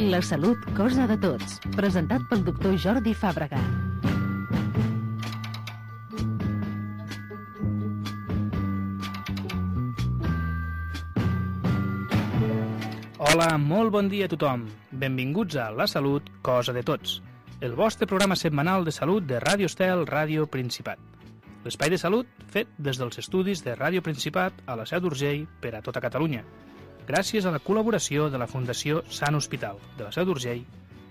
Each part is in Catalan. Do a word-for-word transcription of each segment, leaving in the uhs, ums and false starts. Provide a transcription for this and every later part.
La salut, cosa de tots. Presentat pel doctor Jordi Fàbrega. Hola, molt bon dia a tothom. Benvinguts a La salut, cosa de tots, el vostre programa setmanal de salut de Ràdio Estel, Ràdio Principat. L'espai de salut fet des dels estudis de Ràdio Principat a la Seu d'Urgell per a tota Catalunya, gràcies a la col·laboració de la Fundació Sant Hospital de la Seu d'Urgell.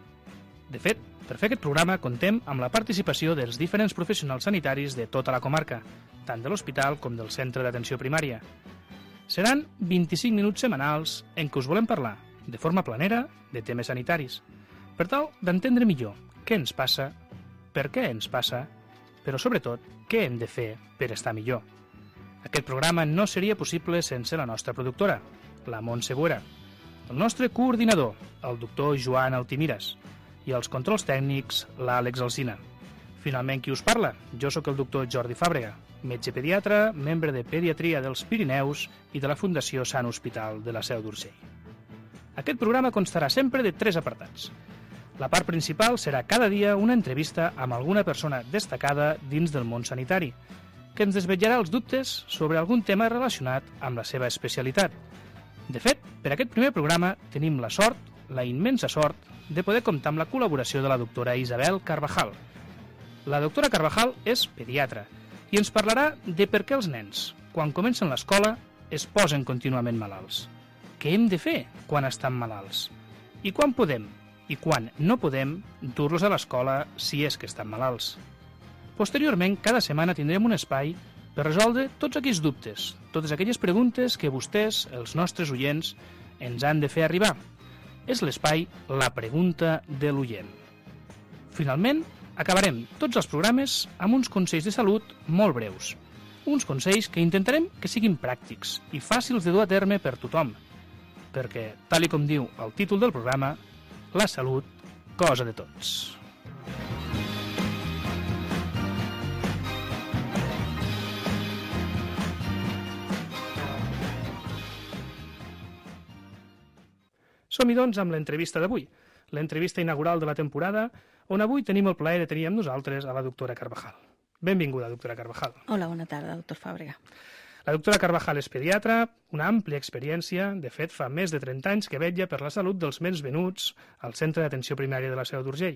De fet, per fer aquest programa contem amb la participació dels diferents professionals sanitaris de tota la comarca, tant de l'hospital com del centre d'atenció primària. Seran vint-i-cinc minuts setmanals en què us volem parlar, de forma planera, de temes sanitaris, per tal d'entendre millor què ens passa, per què ens passa, però sobretot què hem de fer per estar millor. Aquest programa no seria possible sense la nostra productora, la Montse Buera, el nostre coordinador, el doctor Joan Altimiras, i els controls tècnics, l'Àlex Alsina. Finalment, qui us parla? Jo sóc el doctor Jordi Fàbrega, metge pediatre, membre de Pediatria dels Pirineus i de la Fundació Sant Hospital de la Seu d'Urgell. Aquest programa constarà sempre de tres apartats. La part principal serà cada dia una entrevista amb alguna persona destacada dins del món sanitari, que ens desvetllarà els dubtes sobre algun tema relacionat amb la seva especialitat. De fet, per aquest primer programa tenim la sort, la immensa sort, de poder comptar amb la col·laboració de la doctora Isabel Carvajal. La doctora Carvajal és pediatra i ens parlarà de per què els nens, quan comencen l'escola, es posen contínuament malalts. Què hem de fer quan estan malalts? I quan podem, i quan no podem, dur-los a l'escola si és que estan malalts. Posteriorment, cada setmana tindrem un espai per resoldre tots aquells dubtes, totes aquelles preguntes que vostès, els nostres oients, ens han de fer arribar. És l'espai La pregunta de l'oient. Finalment, acabarem tots els programes amb uns consells de salut molt breus. Uns consells que intentarem que siguin pràctics i fàcils de dur a terme per tothom, perquè, tal i com diu el títol del programa, la salut, cosa de tots. Som-hi, doncs, amb l'entrevista d'avui, l'entrevista inaugural de la temporada, on avui tenim el plaer de tenir amb nosaltres a la doctora Carvajal. Benvinguda, doctora Carvajal. Hola, bona tarda, doctor Fàbrega. La doctora Carvajal és pediatra, una àmplia experiència, de fet fa més de trenta anys que vetlla per la salut dels nens venuts al centre d'atenció primària de la Seu d'Urgell.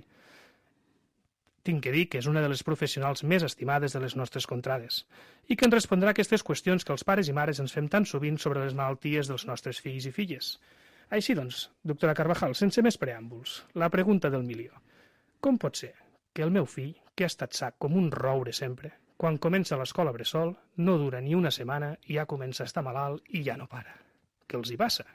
Tinc que dir que és una de les professionals més estimades de les nostres contrades i que ens respondrà a aquestes qüestions que els pares i mares ens fem tan sovint sobre les malalties dels nostres fills i filles. Així doncs, doctora Carvajal, sense més preàmbuls, la pregunta del milió. Com pot ser que el meu fill, que ha estat sa com un roure sempre, quan comença l'escola bressol, no dura ni una setmana i ja comença a estar malalt i ja no para? Què els hi passa?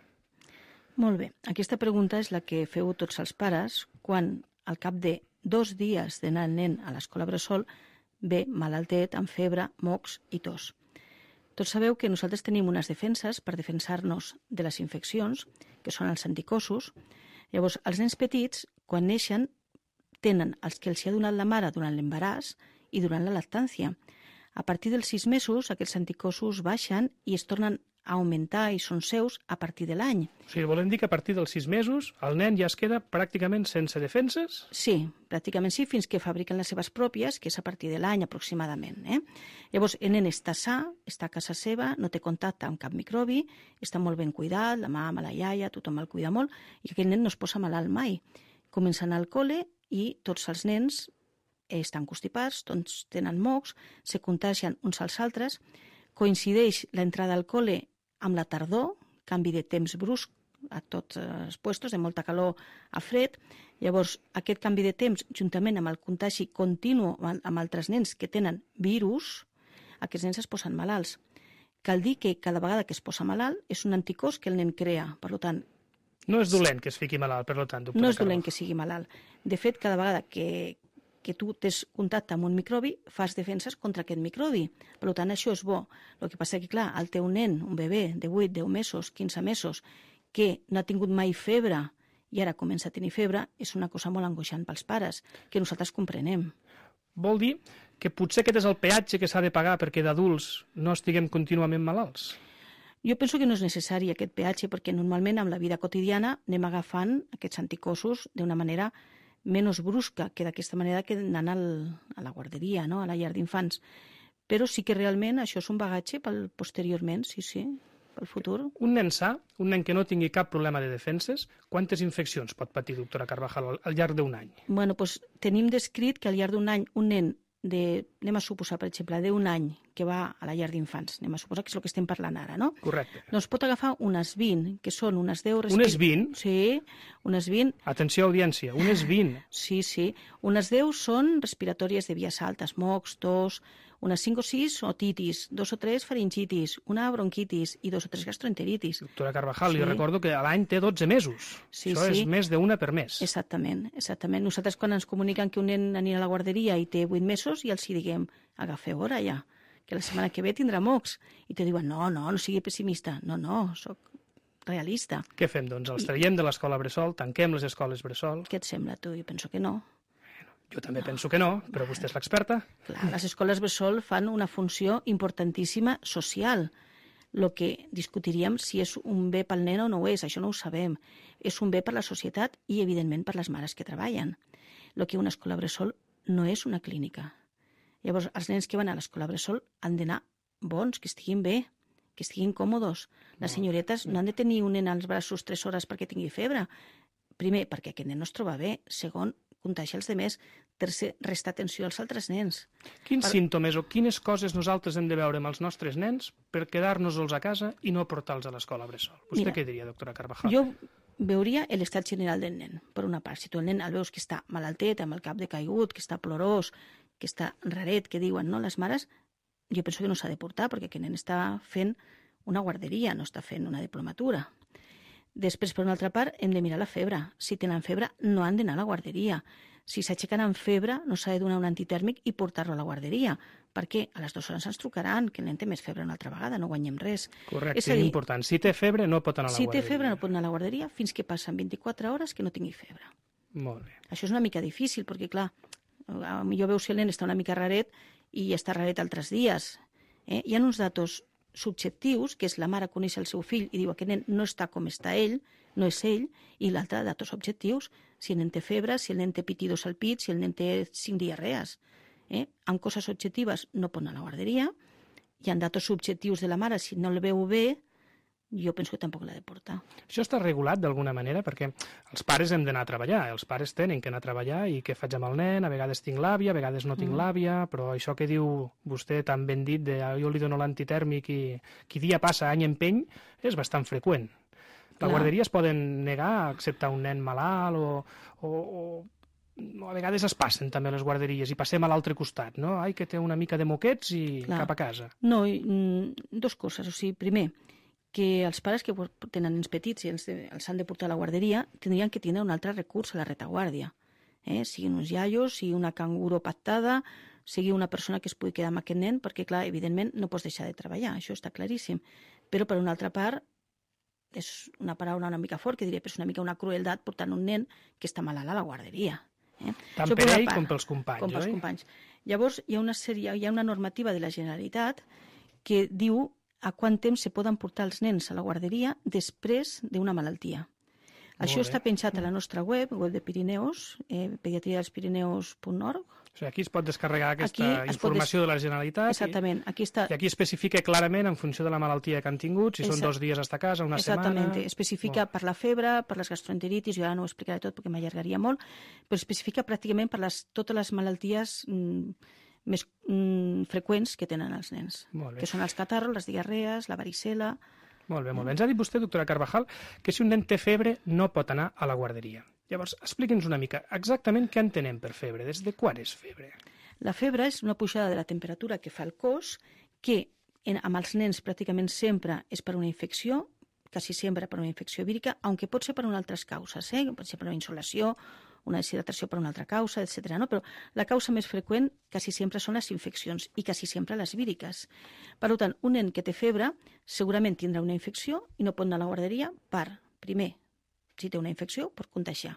Molt bé. Aquesta pregunta és la que feu tots els pares quan, al cap de dos dies d'anar el nen a l'escola bressol, ve malaltet, amb febre, mocs i tos. Tots sabeu que nosaltres tenim unes defenses per defensar-nos de les infeccions, que són els anticossos. Llavors, els nens petits, quan neixen, tenen els que els ha donat la mare durant l'embaràs i durant la lactància. A partir dels sis mesos, aquests anticossos baixen i es tornen a augmentar i són seus a partir de l'any. O sigui, volem dir que a partir dels sis mesos el nen ja es queda pràcticament sense defenses? Sí, pràcticament sí, fins que fabriquen les seves pròpies, que és a partir de l'any aproximadament. Eh? Llavors, el nen està sa, està a casa seva, no té contacte amb cap microbi, està molt ben cuidat, la mama, la iaia, tothom el cuida molt, i aquell nen no es posa malalt mai. Comença a anar al col·le i tots els nens estan constipats, tots tenen mocs, se contagien uns als altres, coincideix l'entrada al col·le amb la tardor, canvi de temps brusc a tots els puestos, de molta calor a fred. Llavors, aquest canvi de temps, juntament amb el contagi continu amb altres nens que tenen virus, aquests nens es posen malalts. Cal dir que cada vegada que es posa malalt és un anticòs que el nen crea, per tant... No és dolent que es fiqui malalt, per tant, doctora No és dolent Carvajal. que sigui malalt. De fet, cada vegada que, que tu tens contacte amb un microbi, fas defenses contra aquest microbi. Per tant, això és bo. El que passa és que, clar, el teu nen, un bebè de vuit, deu mesos, quinze mesos, que no ha tingut mai febre i ara comença a tenir febre, és una cosa molt angoixant pels pares, que nosaltres comprenem. Vol dir que potser aquest és el peatge que s'ha de pagar perquè d'adults no estiguem contínuament malalts? Jo penso que no és necessari aquest peatge perquè normalment amb la vida quotidiana anem agafant aquests anticossos d'una manera menys brusca que d'aquesta manera que anant al, a la guarderia, no? A la llar d'infants. Però sí que realment això és un bagatge pel posteriorment, sí, sí, pel futur. Un nen sa, un nen que no tingui cap problema de defenses, quantes infeccions pot patir, doctora Carvajal, al, al llarg d'un any? Bueno, doncs tenim descrit que al llarg d'un any un nen de, anem a suposar, per exemple, d'un any que va a la llar d'infants, anem a suposar que és el que estem parlant ara, no? Correcte. Doncs pot agafar unes vint, que són unes deu... Respi... Unes vint? Sí, unes vint. Atenció, audiència, unes vint. Sí, sí. Unes deu són respiratòries de vies altes, mocs, tos, unes cinc o sis otitis, dos o tres faringitis, una bronquitis i dos o tres gastroenteritis. Doctora Carvajal, Sí. li recordo que a l'any té dotze mesos. Sí, Això sí. és més d'una per mes. Exactament, exactament. Nosaltres quan ens comuniquen que un nen anirà a la guarderia i té vuit mesos i els hi diguem, agafeu hora ja, que la setmana que ve tindrà mocs. I te diuen, no, no, no sigui pessimista. No, no, sóc realista. Què fem, doncs? Els traiem de l'escola bressol, tanquem les escoles bressol? Què et sembla, tu? Jo penso que no. Jo també penso que no, però vostè és l'experta. Clar, les escoles bressol fan una funció importantíssima social. El que discutiríem si és un bé pel nen o no ho és, això no ho sabem. És un bé per la societat i, evidentment, per les mares que treballen. El que una escola bressol no és una clínica. Llavors, els nens que van a l'escola bressol han d'anar bons, que estiguin bé, que estiguin còmodes. Les senyoretes no han de tenir un nen als braços tres hores perquè tingui febre. Primer, perquè aquest nen no es troba bé. Segon, contagiar els demés. Tercer, restar atenció als altres nens. Quins Per- símptomes o quines coses nosaltres hem de veure amb els nostres nens per quedar-nos-els a casa i no portar-los a l'escola bressol? Vostè Mira, què diria, doctora Carvajal? Jo veuria l'estat general del nen, per una part. Si tu el nen el veus que està malaltet, amb el cap decaigut, que està plorós, que està raret, que diuen, no, les mares, jo penso que no s'ha de portar, perquè aquest nen està fent una guarderia, no està fent una diplomatura. Després, per una altra part, hem de mirar la febre. Si tenen febre, no han d'anar a la guarderia. Si s'aixequen amb febre, no s'ha de donar un antitèrmic i portar-lo a la guarderia, perquè a les dues hores ens trucaran que el nen té més febre una altra vegada, no guanyem res. Correcte, És a dir, important. Si té febre, no pot anar a la si guarderia. té febre no pot anar a la guarderia fins que passen vint-i-quatre hores que no tingui febre. Molt bé. Això és una mica difícil, perquè, clar, a millor veus si el nen està una mica raret i està raret altres dies. Eh? Hi ha uns datos subjectius, que és la mare coneix el seu fill i diu que el nen no està com està ell, no és ell, i l'altre, datos objectius, si el nen té febre, si el nen té pitidos al pit, si el nen té cinc diarrees. Eh? Amb coses objectives no pot anar a la guarderia. Hi ha datos subjectius de la mare, si no el veu bé, jo penso que tampoc l'ha de portar. Això està regulat d'alguna manera perquè els pares hem d'anar a treballar, els pares tenen que anar a treballar i què faig amb el nen? A vegades tinc l'àvia, a vegades no tinc Mm. l'àvia, però això que diu vostè tan ben dit de "Ah, jo li dono l'antitèrmic i qui dia passa any empeny és bastant freqüent. La Clar. guarderia es poden negar a acceptar un nen malalt o, o, o, o a vegades es passen també les guarderies i passem a l'altre costat, no? Ai, que té una mica de moquets i Clar. cap a casa. No, i, mm, dos coses. O sigui, primer, que els pares que tenen nens petits i els, de, els han de portar a la guarderia tindrien que tindre un altre recurs a la retaguardia. Eh? Siguin uns iaios, sigui una canguro pactada, sigui una persona que es pugui quedar amb aquest nen, perquè, clar, evidentment no pots deixar de treballar, això està claríssim. Però, per una altra part, és una paraula una mica fort, que diria, però és una mica una crueldat portant un nen que està malalt a la guarderia. Eh? Tant Això per una ell part, com pels companys, com pels oi? companys. Llavors, hi ha una sèrie, hi ha una normativa de la Generalitat que diu a quant temps se poden portar els nens a la guarderia després d'una malaltia. Això bé. està penjat a la nostra web, web de Pirineus, eh, pediatria dels pirineus punt org. O sigui, aquí es pot descarregar aquesta Aquí es pot informació de la Generalitat i, Exactament, aquí està. i aquí especifica clarament en funció de la malaltia que han tingut, si són Exact- dos dies a estar a casa, una Exactament, setmana... especifica per la febre, per les gastroenteritis, jo ara no ho explicaré tot perquè m'allargaria molt, però especifica pràcticament per les, totes les malalties mm, més mm, freqüents que tenen els nens, Molt bé. que són els catarros, les diarrees, la varicela. Molt bé, molt bé. Ens ha dit vostè, doctora Carvajal, que si un nen té febre no pot anar a la guarderia. Llavors, expliqui'ns una mica exactament què entenem per febre, des de quan és febre? La febre és una pujada de la temperatura que fa el cos, que en, amb els nens pràcticament sempre és per una infecció, quasi sempre per una infecció vírica, aunque pot ser per unes altres causes, eh? Pot ser per una insolació, una deshidratació per una altra causa, etcètera. No? Però la causa més freqüent quasi sempre són les infeccions i quasi sempre les víriques. Per tant, un nen que té febre segurament tindrà una infecció i no pot anar a la guarderia per, primer, si té una infecció, pot contagiar.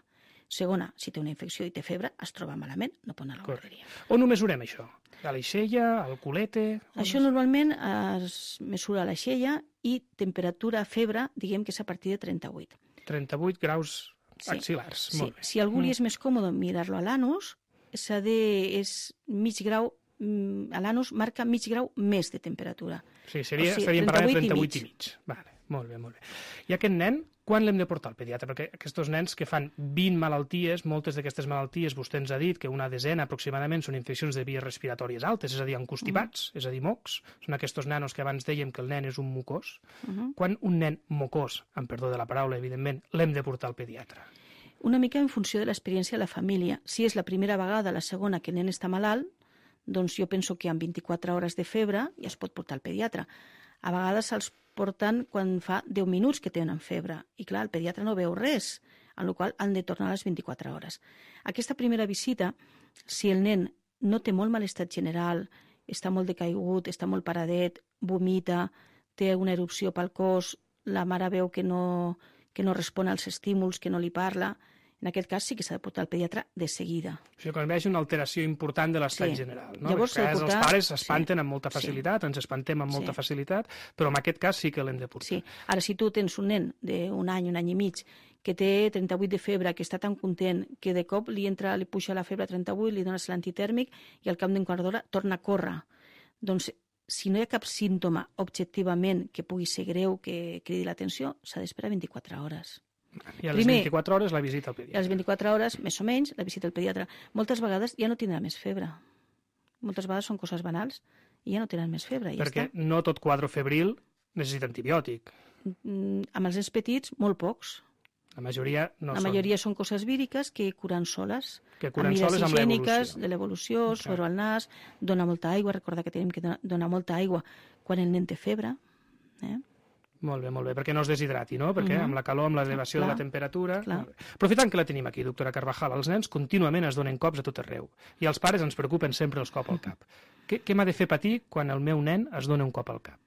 Segona, si té una infecció i té febre, es troba malament, no pot anar a la guarderia. On ho mesurem, això? A l'aixella, al culete? Això normalment es mesura a l'aixella i temperatura, febre, diguem que és a partir de trenta-vuit. trenta-vuit graus axil·lars, sí. molt bé. Si algú li és més còmode mirar-lo a l'anus, s'ha de... és mig grau, a l'anus marca mig grau més de temperatura. Sí, seria, o sigui, estaríem parlant de trenta-vuit i i mig. Vale, molt bé, molt bé. I aquest nen, quan l'hem de portar al pediatre? Perquè aquests nens que fan vint malalties, moltes d'aquestes malalties, vostè ens ha dit que una desena aproximadament són infeccions de vies respiratòries altes, és a dir, encostipats, mm. és a dir, mocs. Són aquests nanos que abans dèiem que el nen és un mucós. Mm -hmm. Quan un nen mocós, amb perdó de la paraula, evidentment, l'hem de portar al pediatre? Una mica en funció de l'experiència de la família. Si és la primera vegada, la segona, que el nen està malalt, doncs jo penso que amb vint-i-quatre hores de febre ja es pot portar al pediatre. A vegades se'ls porten quan fa deu minuts que tenen febre. I clar, el pediatre no veu res, en la qual han de tornar a les vint-i-quatre hores. Aquesta primera visita, si el nen no té molt malestar general, està molt decaigut, està molt paradet, vomita, té una erupció pel cos, la mare veu que no, que no respon als estímuls, que no li parla, en aquest cas sí que s'ha de portar al pediatre de seguida. O sigui, quan vegi una alteració important de l'estat sí. general. No? Llavors, Perquè portar... els pares s'espanten sí. amb molta facilitat, sí. ens espantem amb molta sí. facilitat, però en aquest cas sí que l'hem de portar. Sí. Ara, si tu tens un nen d'un any, un any i mig, que té trenta-vuit de febre, que està tan content, que de cop li entra, li puja la febre a trenta-vuit, li dones l'antitèrmic i al cap d'un quart d'hora torna a córrer. Doncs, si no hi ha cap símptoma objectivament que pugui ser greu, que cridi l'atenció, s'ha d'esperar vint-i-quatre hores. I a les Primer, vint-i-quatre hores la visita al pediatre. I a les vint-i-quatre hores, més o menys, la visita al pediatre. Moltes vegades ja no tindrà més febre. Moltes vegades són coses banals i ja no tenen més febre. Ja Perquè està. no tot quadre febril necessita antibiòtic. Mm, amb els nens petits, molt pocs. La majoria no la són. majoria són coses víriques que curen soles. Que curen soles amb l'evolució. De l'evolució, suero al nas, dona molta aigua. Recorda que tenim que donar molta aigua quan el nen té febre. Eh? Molt bé, molt bé, perquè no es deshidrati, no? Perquè mm-hmm. amb la calor, amb l'elevació de la temperatura... Aprofitant que la tenim aquí, doctora Carvajal, els nens contínuament es donen cops a tot arreu i els pares ens preocupen sempre els cops al cap. Què, què m'ha de fer patir quan el meu nen es dona un cop al cap?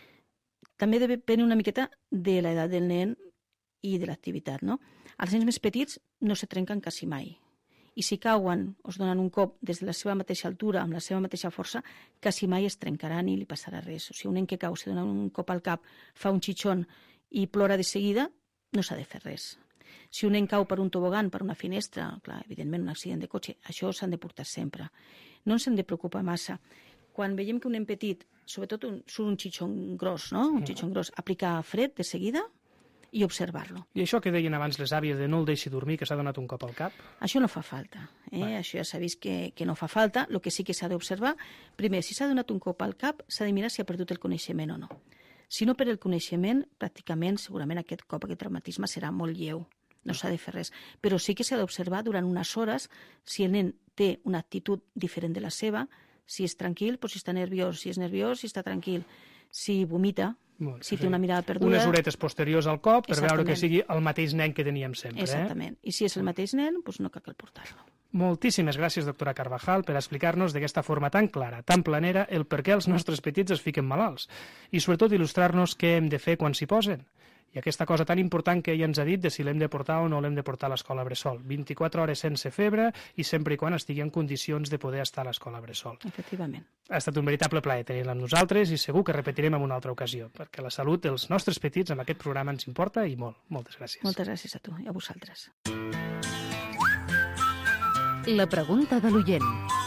També depèn una miqueta de l'edat del nen i de l'activitat, no? Els nens més petits no se trenquen quasi mai. I si cauen o es donen un cop des de la seva mateixa altura, amb la seva mateixa força, quasi mai es trencaran i li passarà res. O sigui, un nen que cau, se dona un cop al cap, fa un xitxon i plora de seguida, no s'ha de fer res. Si un nen cau per un tobogan, per una finestra, clar, evidentment un accident de cotxe, això s'han de portar sempre. No ens hem de preocupar massa. Quan veiem que un nen petit, sobretot un, surt un xitxon gros, no? Un xitxon gros, aplicar fred de seguida i observar-lo. I això que deien abans les àvies de no el deixi dormir, que s'ha donat un cop al cap? Això no fa falta. Eh? Això ja s'ha vist que, que no fa falta. El que sí que s'ha d'observar, primer, si s'ha donat un cop al cap, s'ha de mirar si ha perdut el coneixement o no. Si no per el coneixement, pràcticament, segurament aquest cop, aquest traumatisme serà molt lleu. No s'ha de fer res. Però sí que s'ha d'observar durant unes hores si el nen té una actitud diferent de la seva, si és tranquil, doncs si està nerviós, si és nerviós, si està tranquil, si vomita, Molt, si té una mirada perduda... Unes horetes posteriors al cop per veure que sigui el mateix nen que teníem sempre. Exactament. Eh? I si és el mateix nen, doncs no cal portar-lo. Moltíssimes gràcies, doctora Carvajal, per explicar-nos d'aquesta forma tan clara, tan planera, el per què els nostres petits es fiquen malalts i sobretot il·lustrar-nos què hem de fer quan s'hi posen. I aquesta cosa tan important que ella ens ha dit de si l'hem de portar o no l'hem de portar a l'escola bressol. vint-i-quatre hores sense febre i sempre i quan estigui en condicions de poder estar a l'escola bressol. Efectivament. Ha estat un veritable plaer tenir-la amb nosaltres i segur que repetirem en una altra ocasió, perquè la salut dels nostres petits amb aquest programa ens importa i molt. Moltes gràcies. Moltes gràcies a tu i a vosaltres. La pregunta de l'oient.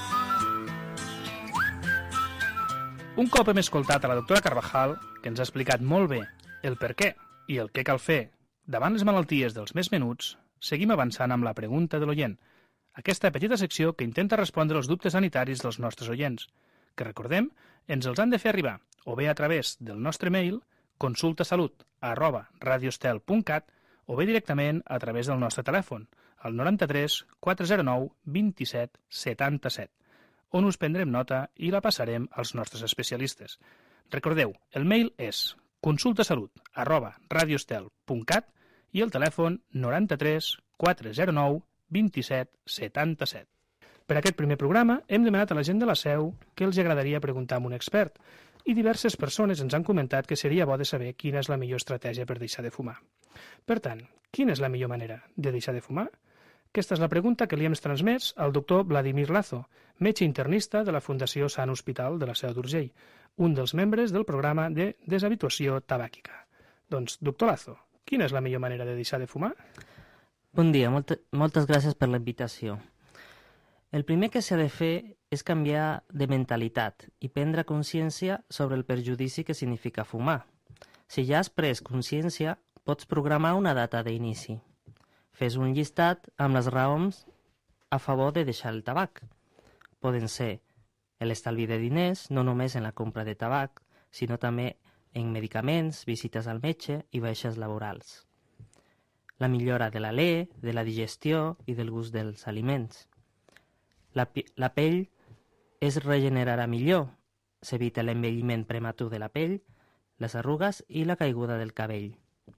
Un cop hem escoltat a la doctora Carvajal, que ens ha explicat molt bé el per què i el què cal fer davant les malalties dels més menuts, seguim avançant amb la pregunta de l'oient, aquesta petita secció que intenta respondre als dubtes sanitaris dels nostres oients, que recordem, ens els han de fer arribar o bé a través del nostre mail consultasalut arroba radiostel punt cat o bé directament a través del nostre telèfon, el noranta-tres quatre zero nou vint-i-set setanta-set, on us prendrem nota i la passarem als nostres especialistes. Recordeu, el mail és consultasalut arroba radiostel punt cat i el telèfon noranta-tres quatre zero nou vint-i-set setanta-set. Per aquest primer programa hem demanat a la gent de la Seu què els agradaria preguntar a un expert i diverses persones ens han comentat que seria bo de saber quina és la millor estratègia per deixar de fumar. Per tant, quina és la millor manera de deixar de fumar? Aquesta és la pregunta que li hem transmès al doctor Vladimir Lazo, metge internista de la Fundació Sant Hospital de la Seu d'Urgell, un dels membres del programa de deshabituació tabàquica. Doncs, doctor Lazo, quina és la millor manera de deixar de fumar? Bon dia, molta, moltes gràcies per la invitació. El primer que s'ha de fer és canviar de mentalitat i prendre consciència sobre el perjudici que significa fumar. Si ja has pres consciència, pots programar una data d'inici. Fes un llistat amb les raons a favor de deixar el tabac. Poden ser l'estalvi de diners, no només en la compra de tabac, sinó també en medicaments, visites al metge i baixes laborals. La millora de l'alè, de la digestió i del gust dels aliments. La, la pell es regenerarà millor, s'evita l'envelliment prematur de la pell, les arrugues i la caiguda del cabell.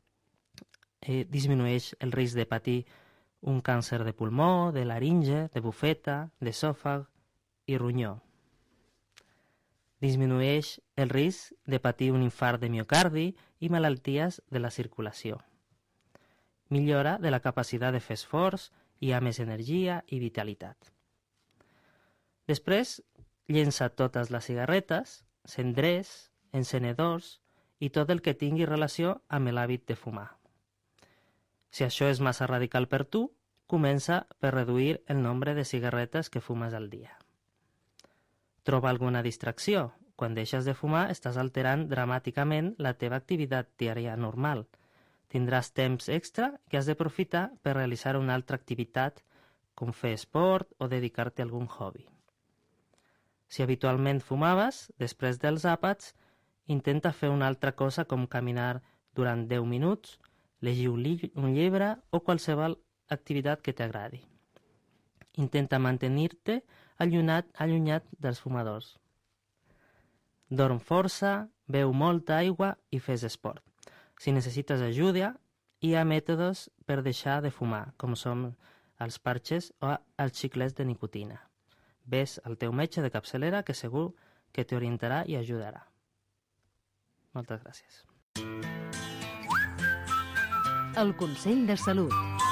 Eh, disminueix el risc de patir un càncer de pulmó, de laringe, de bufeta, d'esòfag i ronyó. Disminueix el risc de patir un infart de miocardi i malalties de la circulació. Millora de la capacitat de fer esforç, hi ha més energia i vitalitat. Després, llença totes les cigarretes, cendrers, encenedors i tot el que tingui relació amb l'hàbit de fumar. Si això és massa radical per tu, comença per reduir el nombre de cigarretes que fumes al dia. Troba alguna distracció. Quan deixes de fumar, estàs alterant dramàticament la teva activitat diària normal. Tindràs temps extra que has d'aprofitar per realitzar una altra activitat, com fer esport o dedicar-te a algun hobby. Si habitualment fumaves, després dels àpats, intenta fer una altra cosa com caminar durant deu minuts, llegir un, li un llibre o qualsevol activitat que t'agradi. Intenta mantenir-te allunyat, allunyat dels fumadors. Dorm força, beu molta aigua i fes esport. Si necessites ajuda, hi ha mètodes per deixar de fumar, com són els parxes o els xiclets de nicotina. Ves al teu metge de capçalera, que segur que t'orientarà i ajudarà. Moltes gràcies. El Consell de Salut.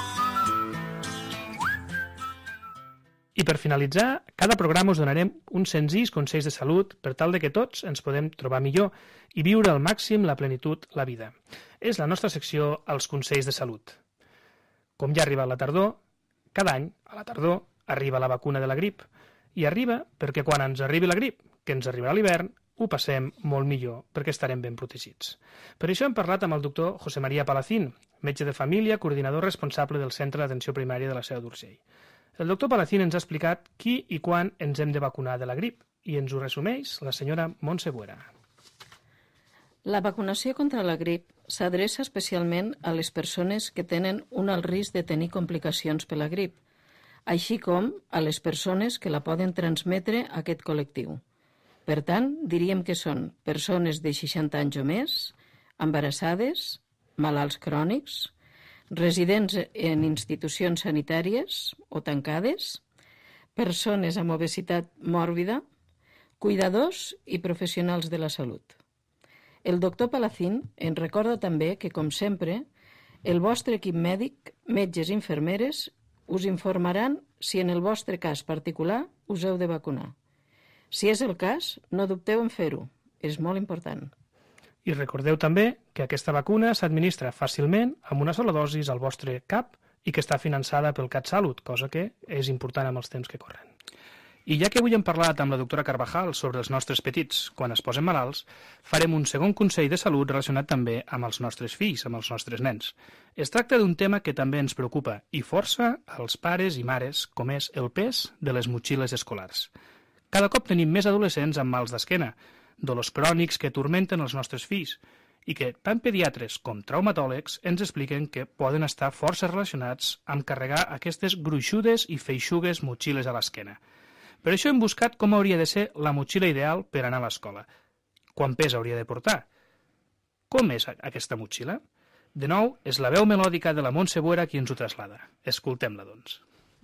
I per finalitzar, cada programa us donarem uns senzills consells de salut per tal de que tots ens podem trobar millor i viure al màxim la plenitud la vida. És la nostra secció Els Consells de Salut. Com ja ha arribat la tardor, cada any, a la tardor, arriba la vacuna de la grip. I arriba perquè quan ens arribi la grip, que ens arribarà l'hivern, ho passem molt millor perquè estarem ben protegits. Per això hem parlat amb el doctor José María Palacín, metge de família, coordinador responsable del Centre d'Atenció Primària de la Seu d'Urgell. El doctor Palacín ens ha explicat qui i quan ens hem de vacunar de la grip i ens ho resumeix la senyora Montse Buera. La vacunació contra la grip s'adreça especialment a les persones que tenen un alt risc de tenir complicacions per la grip, així com a les persones que la poden transmetre a aquest col·lectiu. Per tant, diríem que són persones de seixanta anys o més, embarassades, malalts crònics, residents en institucions sanitàries o tancades, persones amb obesitat mòrbida, cuidadors i professionals de la salut. El doctor Palacín ens recorda també que, com sempre, el vostre equip mèdic, metges i infermeres, us informaran si en el vostre cas particular us heu de vacunar. Si és el cas, no dubteu en fer-ho. És molt important. I recordeu també que aquesta vacuna s'administra fàcilment amb una sola dosis al vostre cap i que està finançada pel CatSalut, cosa que és important amb els temps que corren. I ja que avui hem parlat amb la doctora Carvajal sobre els nostres petits quan es posen malalts, farem un segon consell de salut relacionat també amb els nostres fills, amb els nostres nens. Es tracta d'un tema que també ens preocupa i força als pares i mares, com és el pes de les motxilles escolars. Cada cop tenim més adolescents amb mals d'esquena, dolors crònics que turmenten els nostres fills i que tant pediatres com traumatòlegs ens expliquen que poden estar força relacionats amb carregar aquestes gruixudes i feixugues motxilles a l'esquena. Per això hem buscat com hauria de ser la motxilla ideal per anar a l'escola. Quant pes hauria de portar? Com és aquesta motxilla? De nou, és la veu melòdica de la Montse Buera qui ens ho traslada. Escoltem-la, doncs.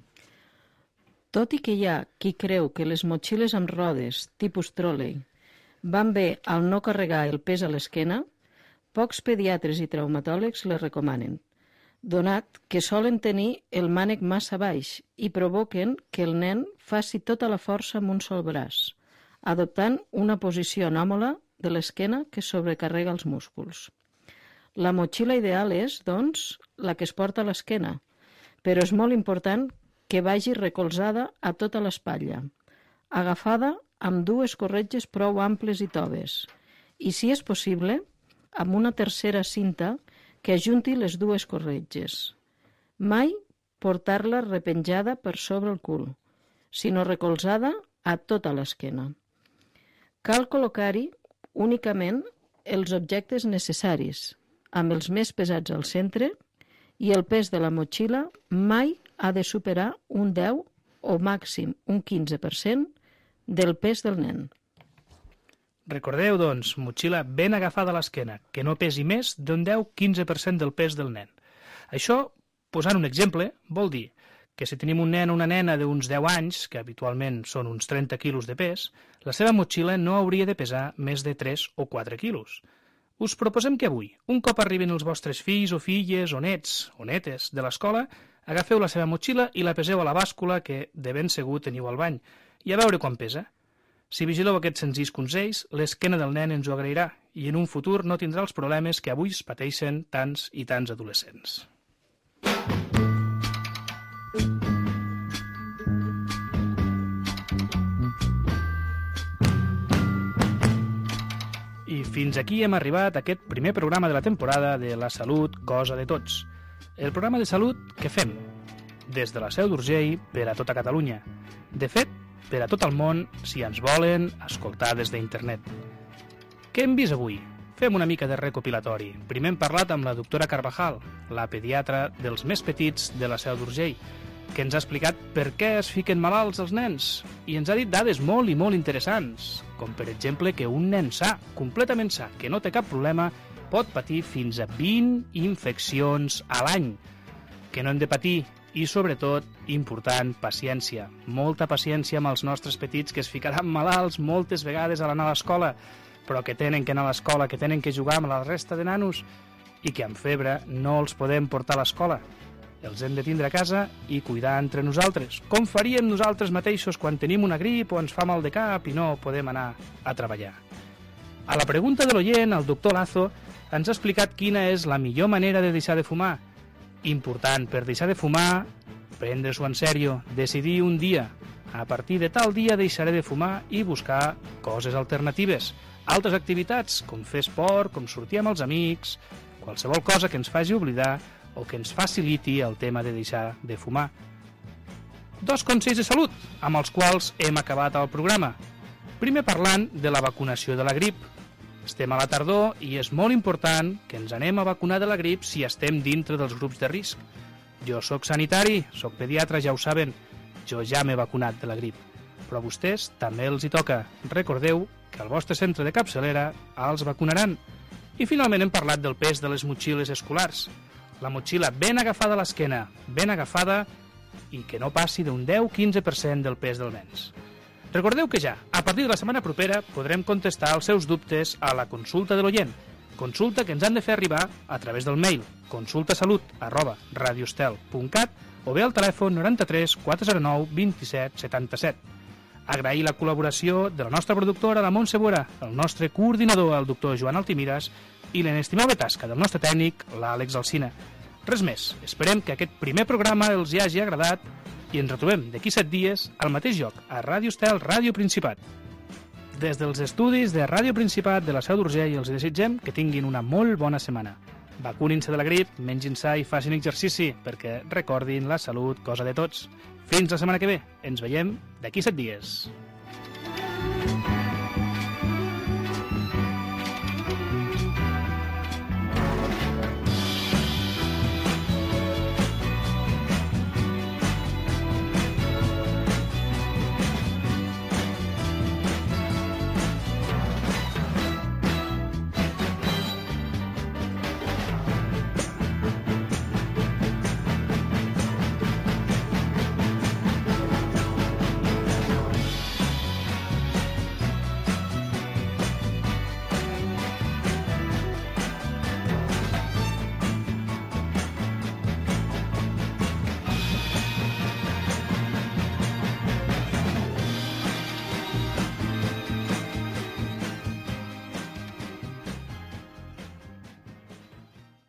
Tot i que hi ha qui creu que les motxilles amb rodes, tipus tròlei, van bé al no carregar el pes a l'esquena, pocs pediatres i traumatòlegs les recomanen. donat que solen tenir el mànec massa baix i provoquen que el nen faci tota la força amb un sol braç, adoptant una posició anòmala de l'esquena que sobrecarrega els músculs. La motxilla ideal és, doncs, la que es porta a l'esquena, però és molt important que vagi recolzada a tota l'espatlla, agafada amb dues corretges prou amples i toves, i, si és possible, amb una tercera cinta que ajunti les dues corretges. Mai portar-la repenjada per sobre el cul, sinó recolzada a tota l'esquena. Cal col·locar-hi únicament els objectes necessaris, amb els més pesats al centre, i el pes de la motxilla mai ha de superar un deu o màxim un quinze per cent del pes del nen. Recordeu, doncs, motxilla ben agafada a l'esquena, que no pesi més d'un deu a quinze per cent del pes del nen. Això, posant un exemple, vol dir que si tenim un nen o una nena d'uns deu anys, que habitualment són uns trenta quilos de pes, la seva motxilla no hauria de pesar més de tres o quatre quilos. Us proposem que avui, un cop arriben els vostres fills o filles o nets o netes de l'escola, agafeu la seva motxilla i la peseu a la bàscula que de ben segur teniu al bany, i a veure quan pesa. Si vigileu aquests senzills consells, l'esquena del nen ens ho agrairà i en un futur no tindrà els problemes que avui es pateixen tants i tants adolescents. I fins aquí hem arribat a aquest primer programa de la temporada de La Salut, cosa de tots. El programa de salut que fem des de la Seu d'Urgell per a tota Catalunya. De fet, per a tot el món, si ens volen escoltar des d'internet. Què hem vist avui? Fem una mica de recopilatori. Primer hem parlat amb la doctora Carvajal, la pediatra dels més petits de la Seu d'Urgell, que ens ha explicat per què es fiquen malalts els nens i ens ha dit dades molt i molt interessants, com per exemple que un nen sa, completament sa, que no té cap problema, pot patir fins a vint infeccions a l'any, que no hem de patir. I, sobretot, important, paciència. Molta paciència amb els nostres petits que es ficaran malalts moltes vegades a l'anar a l'escola, però que tenen que anar a l'escola, que tenen que jugar amb la resta de nanos i que amb febre no els podem portar a l'escola. Els hem de tindre a casa i cuidar entre nosaltres, com faríem nosaltres mateixos quan tenim una grip o ens fa mal de cap i no podem anar a treballar. A la pregunta de l'oient, el doctor Lazo ens ha explicat quina és la millor manera de deixar de fumar. Important per deixar de fumar, prendre-s'ho en sèrio, decidir un dia. A partir de tal dia deixaré de fumar i buscar coses alternatives. Altres activitats, com fer esport, com sortir amb els amics, qualsevol cosa que ens faci oblidar o que ens faciliti el tema de deixar de fumar. Dos consells de salut, amb els quals hem acabat el programa. Primer parlant de la vacunació de la grip. Estem a la tardor i és molt important que ens anem a vacunar de la grip si estem dintre dels grups de risc. Jo sóc sanitari, sóc pediatre, ja ho saben, jo ja m'he vacunat de la grip. Però a vostès també els hi toca. Recordeu que al vostre centre de capçalera els vacunaran. I finalment hem parlat del pes de les motxilles escolars. La motxilla ben agafada a l'esquena, ben agafada i que no passi d'un deu a quinze per cent del pes del nens. Recordeu que ja, a partir de la setmana propera, podrem contestar els seus dubtes a la consulta de l'oient. Consulta que ens han de fer arribar a través del mail consultasalut arroba radiostel punt cat o bé al telèfon noranta-tres quatre zero nou vint-i-set setanta-set. Agrair la col·laboració de la nostra productora, la Montse Bora, el nostre coordinador, el doctor Joan Altimiras, i l'inestimable tasca del nostre tècnic, l'Àlex Alsina. Res més, esperem que aquest primer programa els hi hagi agradat i ens retrobem d'aquí set dies al mateix lloc, a Ràdio Estel, Ràdio Principat. Des dels estudis de Ràdio Principat de la Seu d'Urgell els desitgem que tinguin una molt bona setmana. Vacunin-se de la grip, mengin sa i facin exercici, perquè recordin la salut, cosa de tots. Fins la setmana que ve. Ens veiem d'aquí set dies.